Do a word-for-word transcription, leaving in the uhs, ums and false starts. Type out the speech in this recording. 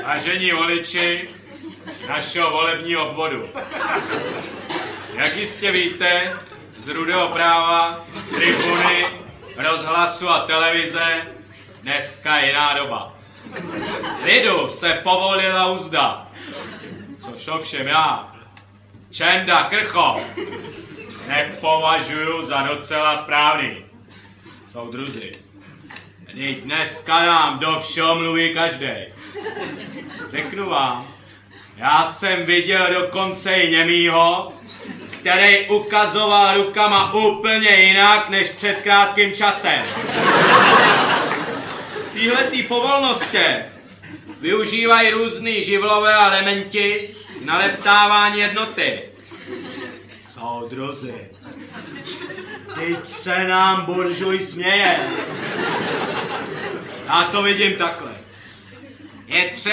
Vážení voliči našeho volebního obvodu, jak jistě víte, z Rudého práva, tribuny, rozhlasu a televize dneska je jiná doba. Lidu se povolila uzda, což ovšem já, Čenda Krcho, nepovažuju za docela správný. Soudruzi, teď dneska nám do všeho mluví každej. Řeknu vám, já jsem viděl dokonce i němýho, který ukazoval rukama úplně jinak než před krátkým časem. Týhletý povolnosti využívají různý živlové elementi k naleptávání jednoty. Soudruzi, teď se nám buržuj směje. Já to vidím takhle. Je třeba